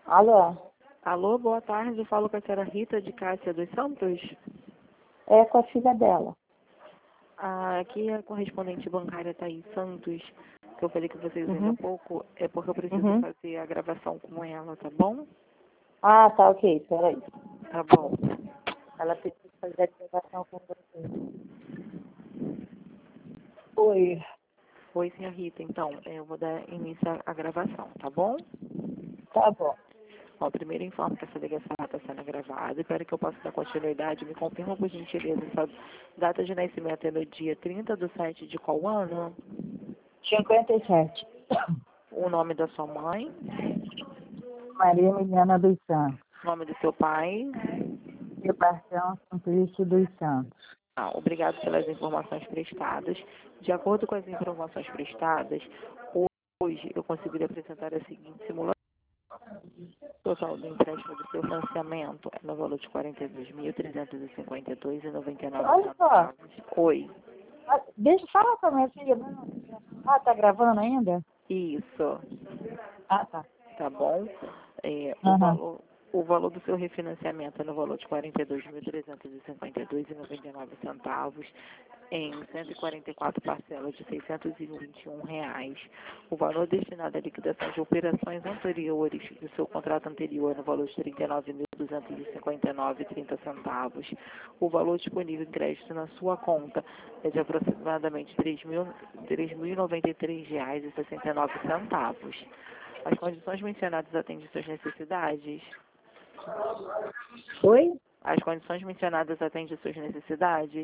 Alô? Alô, boa tarde. Eu falo com a senhora Rita de Cássia dos Santos. É com a filha dela. Aqui é a correspondente bancária Thaís Santos, que eu falei que vocês ainda há pouco, é porque eu preciso fazer a gravação com ela, tá bom? Ah, tá, ok. Peraí. Tá bom. Ela precisa fazer a gravação com você. Oi. Oi, senhora Rita. Então, eu vou dar início à gravação, tá bom? Tá bom. Bom, primeiro informo que essa ligação está sendo gravada e para que eu possa dar continuidade, me confirma por gentileza essa data de nascimento é no dia 30/7 de qual ano? 57. O nome da sua mãe? Maria Emiliana dos Santos. Nome do seu pai? Sebastião Simplício dos Santos. Obrigado pelas informações prestadas. De acordo com as informações prestadas, hoje eu consegui apresentar a seguinte simulação. O total do empréstimo do seu financiamento é no valor de R$ 42.352,99. Olha só. Oi. Deixa eu falar com a minha filha. Ah, tá gravando ainda? Isso. Ah, tá. Tá bom? O valor do seu refinanciamento é no valor de R$ 42.352,99 em 144 parcelas de R$ 621. O valor destinado à liquidação de operações anteriores do seu contrato anterior é no valor de R$ 39.259,30. O valor disponível em crédito na sua conta é de aproximadamente R$ 3.093,69. As condições mencionadas atendem suas necessidades? Oi? As condições mencionadas atendem suas necessidades?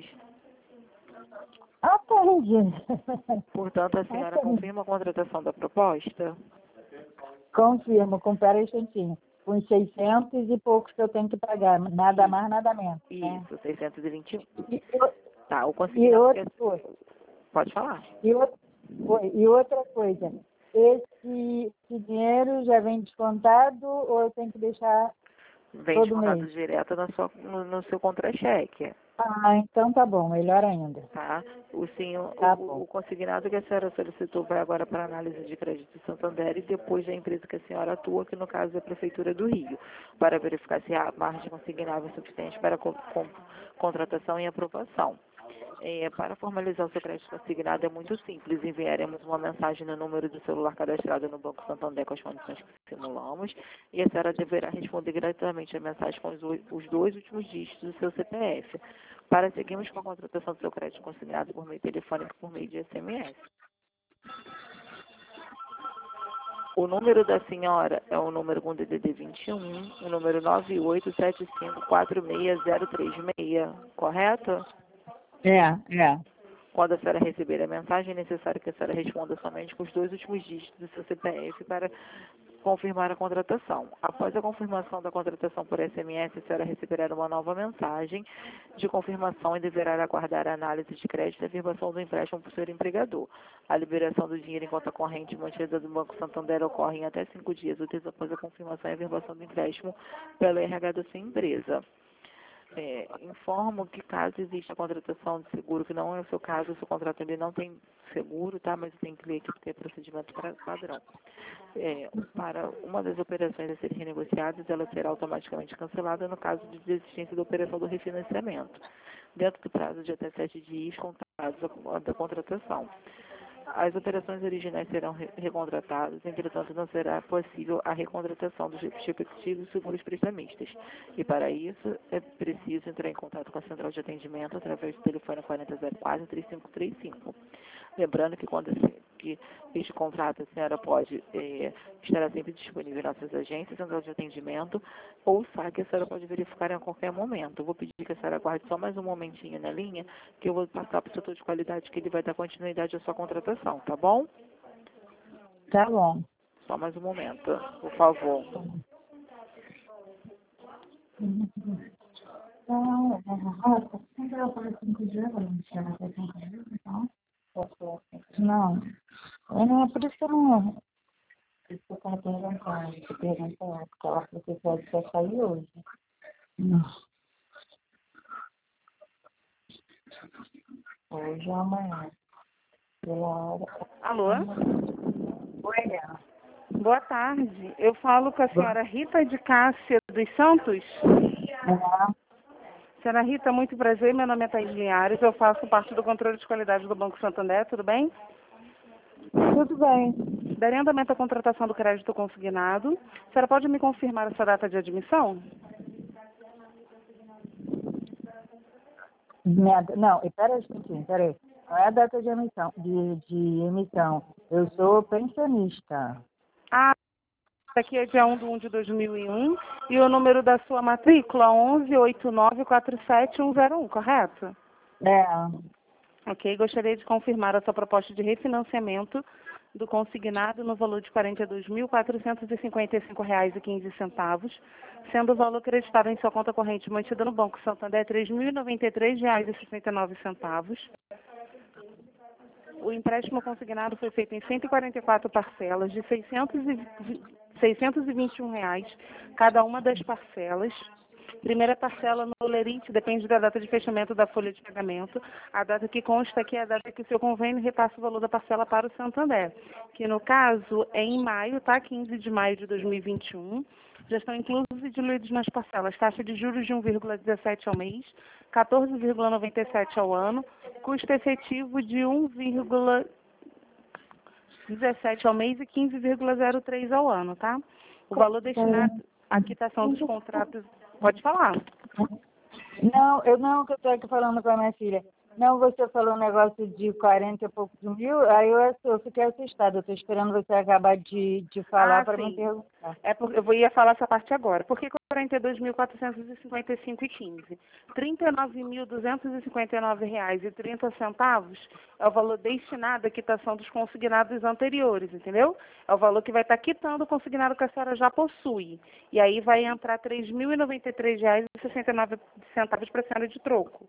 Atende. Portanto, a senhora confirma a contratação da proposta? Confirmo, compara esse tantinho. Com 600 e poucos que eu tenho que pagar. Nada mais, nada menos. Isso, Né? 621. E, Tá, o e consignado... outra coisa. Pode falar. E outra coisa. Esse dinheiro já vem descontado ou eu tenho que deixar Vem todo descontado mês? direto no seu contra-cheque. Ah, então tá bom. Melhor ainda. Tá? Tá bom. O consignado que a senhora solicitou vai agora para análise de crédito do Santander e depois da empresa que a senhora atua, que no caso é a Prefeitura do Rio, para verificar se a margem consignável é suficiente para contratação e aprovação. Para formalizar o seu crédito consignado é muito simples. Enviaremos uma mensagem no número do celular cadastrado no Banco Santander com as condições que simulamos e a senhora deverá responder gratuitamente a mensagem com os dois últimos dígitos do seu CPF. Para seguirmos com a contratação do seu crédito consignado por meio telefônico e por meio de SMS. O número da senhora é o número com DDD 21, o número 987546036, correto? É. Quando a senhora receber a mensagem, é necessário que a senhora responda somente com os dois últimos dígitos do seu CPF para confirmar a contratação. Após a confirmação da contratação por SMS, a senhora receberá uma nova mensagem de confirmação e deverá aguardar a análise de crédito e a afirmação do empréstimo por seu empregador. A liberação do dinheiro em conta corrente mantida do Banco Santander ocorre em até 5 dias úteis após a confirmação e a afirmação do empréstimo pelo RH da sua empresa. Informo que caso exista a contratação de seguro, que não é o seu caso, o seu contrato ele não tem seguro, tá? Mas tem que ler aqui porque é procedimento padrão. Para uma das operações a serem renegociadas, ela será automaticamente cancelada no caso de desistência da operação do refinanciamento, dentro do prazo de até 7 dias contados da contratação. As operações originais serão recontratadas, entretanto, não será possível a recontratação dos respectivos seguros prestamistas. E, para isso, é preciso entrar em contato com a central de atendimento através do telefone 4004-3535. Lembrando que quando este contrato, a senhora pode estará sempre disponível em nossas agências, central de atendimento, ou saque, a senhora pode verificar a qualquer momento. Eu vou pedir que a senhora aguarde só mais um momentinho na linha, que eu vou passar para o setor de qualidade, que ele vai dar continuidade à sua contratação, tá bom? Tá bom. Só mais um momento, por favor. Não, sempre eu falo 5 dias, não chama até 5 dias, então. Não. Não é por isso que eu não. Por isso que eu estava perguntando, porque ela falou que pode só sair hoje. Não. Hoje ou amanhã. Pela hora. Alô? Oi, Helena. Boa tarde. Eu falo com a senhora Rita de Cássia dos Santos. Senhora Rita, muito prazer. Meu nome é Thaís Linhares. Eu faço parte do controle de qualidade do Banco Santander. Tudo bem? Tudo bem. Darei andamento à contratação do crédito consignado. A senhora pode me confirmar essa data de admissão? Não, espera aí, peraí. Não é a data de emissão, de emissão. Eu sou pensionista. Ah, aqui é dia 1 de 2001 e o número da sua matrícula 11894701, correto? É. Ok, gostaria de confirmar a sua proposta de refinanciamento do consignado no valor de R$ 42.455,15, sendo o valor creditado em sua conta corrente mantida no Banco Santander R$ 3.093,69. O empréstimo consignado foi feito em 144 parcelas de R$ 621, cada uma das parcelas. Primeira parcela no lerite depende da data de fechamento da folha de pagamento. A data que consta aqui é a data que o seu convênio repassa o valor da parcela para o Santander, que no caso é em maio, tá? 15 de maio de 2021. Já estão inclusos e diluídos nas parcelas taxa de juros de 1,17 ao mês, 14,97 ao ano, custo efetivo de 1,17 ao mês e 15,03 ao ano, tá? O valor destinado à quitação dos contratos... Pode falar. Não, que eu estou aqui falando com a minha filha. Não, você falou um negócio de 40 e poucos mil, aí eu fiquei assustada. Eu estou esperando você acabar de falar para me perguntar. Eu ia falar essa parte agora. Por que 42.455,15? R$ 39.259,30 é o valor destinado à quitação dos consignados anteriores, entendeu? É o valor que vai estar quitando o consignado que a senhora já possui. E aí vai entrar R$ 3.093,69 para a senhora de troco.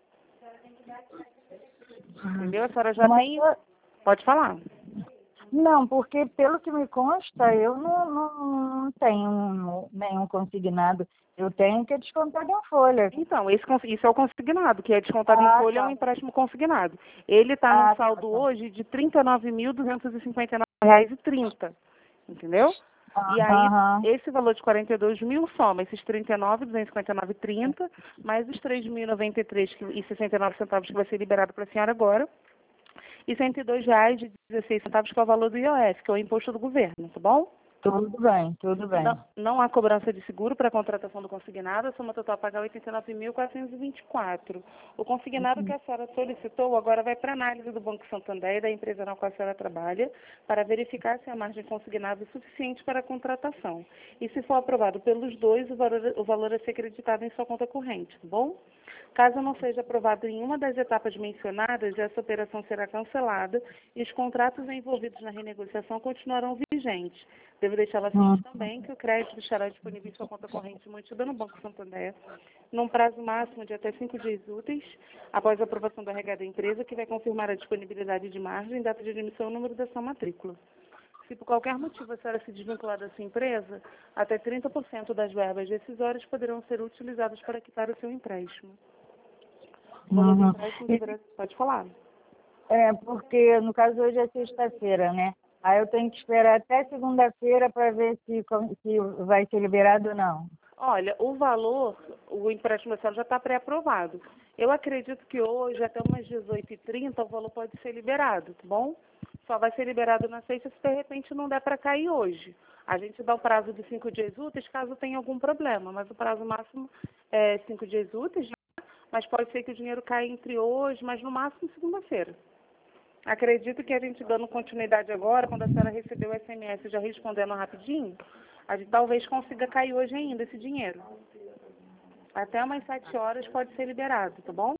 Entendeu? A senhora já tem... Pode falar. Não, porque pelo que me consta, eu não tenho nenhum consignado. Eu tenho que descontar da folha. Então, isso é o consignado, que é descontado em folha, é um empréstimo consignado. Ele está no saldo hoje de R$ 39.259,30, entendeu? E aí, esse valor de 42 mil soma esses 39.259,30, mais os 3.093,69 que vai ser liberado para a senhora agora, e R$ 102,16, que é o valor do IOF, que é o imposto do governo, tá bom? Tudo bem, tudo bem. Não há cobrança de seguro para a contratação do consignado, a soma total a pagar R$ 89.424. O consignado que a senhora solicitou agora vai para análise do Banco Santander e da empresa na qual a senhora trabalha, para verificar se a margem consignada é suficiente para a contratação. E se for aprovado pelos dois, o valor a ser acreditado em sua conta corrente, tá bom? Caso não seja aprovado em uma das etapas mencionadas, essa operação será cancelada e os contratos envolvidos na renegociação continuarão vigentes. Devo deixá-la ciente também que o crédito estará disponível em sua conta corrente mantida no Banco Santander, num prazo máximo de até 5 dias úteis, após a aprovação do RH da empresa, que vai confirmar a disponibilidade de margem, data de admissão e número da sua matrícula. Se por qualquer motivo a senhora se desvincular da sua empresa, até 30% das verbas decisórias poderão ser utilizadas para quitar o seu empréstimo. O valor do empréstimo deverá... Pode falar. É, porque no caso hoje é sexta-feira, né? Aí eu tenho que esperar até segunda-feira para ver se vai ser liberado ou não. Olha, o valor, o empréstimo da senhora já está pré-aprovado. Eu acredito que hoje, até umas 18h30, o valor pode ser liberado, tá bom? Só vai ser liberado na sexta se de repente não der para cair hoje. A gente dá o prazo de 5 dias úteis caso tenha algum problema, mas o prazo máximo é 5 dias úteis, né? Mas pode ser que o dinheiro caia entre hoje, mas no máximo segunda-feira. Acredito que a gente dando continuidade agora, quando a senhora recebeu o SMS já respondendo rapidinho, a gente talvez consiga cair hoje ainda esse dinheiro. Até umas 7 horas pode ser liberado, tá bom?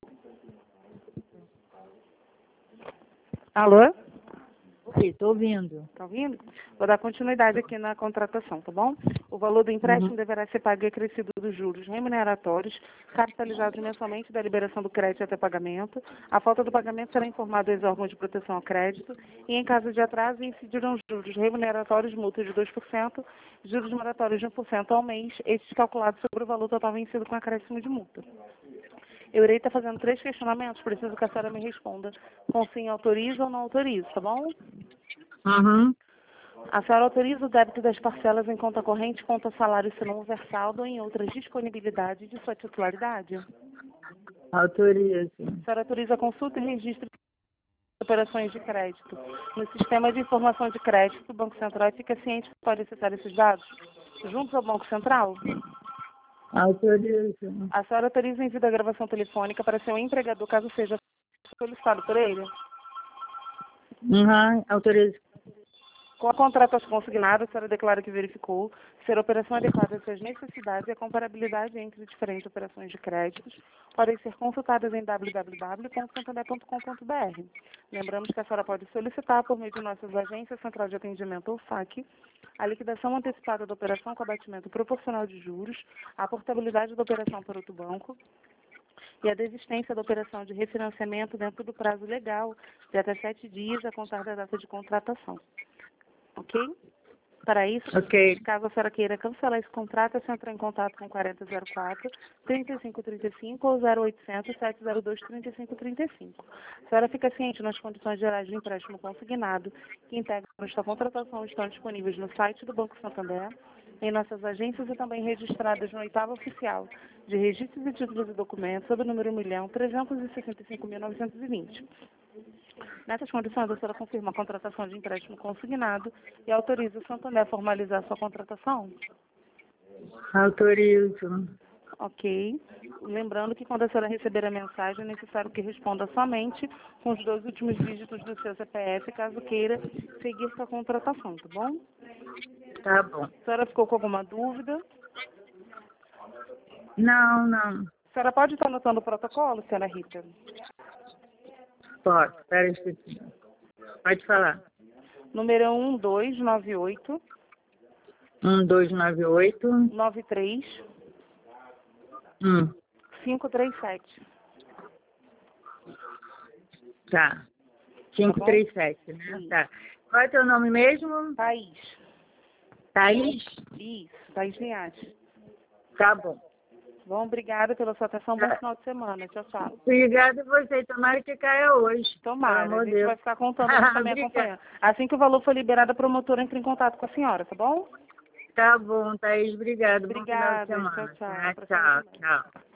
Alô? Oi, estou ouvindo. Está ouvindo? Vou dar continuidade aqui na contratação, tá bom? O valor do empréstimo deverá ser pago e acrescido dos juros remuneratórios, capitalizados mensalmente da liberação do crédito até pagamento. A falta do pagamento será informado aos órgãos de proteção ao crédito e, em caso de atraso, incidirão juros remuneratórios, multas de 2%, juros moratórios de 1% ao mês, estes calculados sobre o valor total vencido com acréscimo de multa. Eu irei estar fazendo 3 questionamentos, preciso que a senhora me responda com sim autoriza ou não autoriza, tá bom? A senhora autoriza o débito das parcelas em conta corrente, conta salário se não houver saldo ou em outras disponibilidades de sua titularidade? Autorizo. A senhora autoriza a consulta e registro de operações de crédito no Sistema de Informação de Crédito do Banco Central e fica ciente que pode acessar esses dados juntos ao Banco Central? Autorizo. A senhora autoriza o envio da gravação telefônica para seu empregador, caso seja solicitado por ele? Autorizo. Com a contratação consignada, a senhora declara que verificou ser a operação adequada às suas necessidades e a comparabilidade entre diferentes operações de créditos podem ser consultadas em www.santander.com.br. Lembramos que a senhora pode solicitar, por meio de nossas agências, Central de Atendimento ou SAC, a liquidação antecipada da operação com abatimento proporcional de juros, a portabilidade da operação para outro banco e a desistência da operação de refinanciamento dentro do prazo legal de até 7 dias a contar da data de contratação. Ok? Para isso, caso a senhora queira cancelar esse contrato, a senhora entra em contato com 4004-3535 ou 0800-702-3535. A senhora fica ciente nas condições gerais de empréstimo consignado que integram esta contratação estão disponíveis no site do Banco Santander, em nossas agências e também registradas no 8º Oficial de Registros e Títulos e Documentos, sob o número 1.365.920. Nessas condições, a senhora confirma a contratação de empréstimo consignado e autoriza o Santander a formalizar sua contratação? Autorizo. Ok. Lembrando que quando a senhora receber a mensagem, é necessário que responda somente com os 2 últimos dígitos do seu CPF, caso queira seguir sua contratação, tá bom? Tá bom. A senhora ficou com alguma dúvida? Não. A senhora pode estar anotando o protocolo, senhora Rita? Posso. Espera um instantinho. Pode falar. Número 1298 1298 93 537. Tá. 537, né? Tá. Qual é teu nome mesmo? Thaís. Thaís? Isso, Thaís Linhares. Tá bom. Bom, obrigada pela sua atenção. Bom final de semana. Tchau, tchau. Obrigada a você. Tomara que caia hoje. Tomara. Pelo amor A gente Deus. vai ficar contando, a gente também acompanhando. Assim que o valor for liberado, a promotora entra em contato com a senhora, tá bom? Tá bom, Thaís. Obrigada. Obrigada. Bom final de semana. Tchau, tchau. Tchau.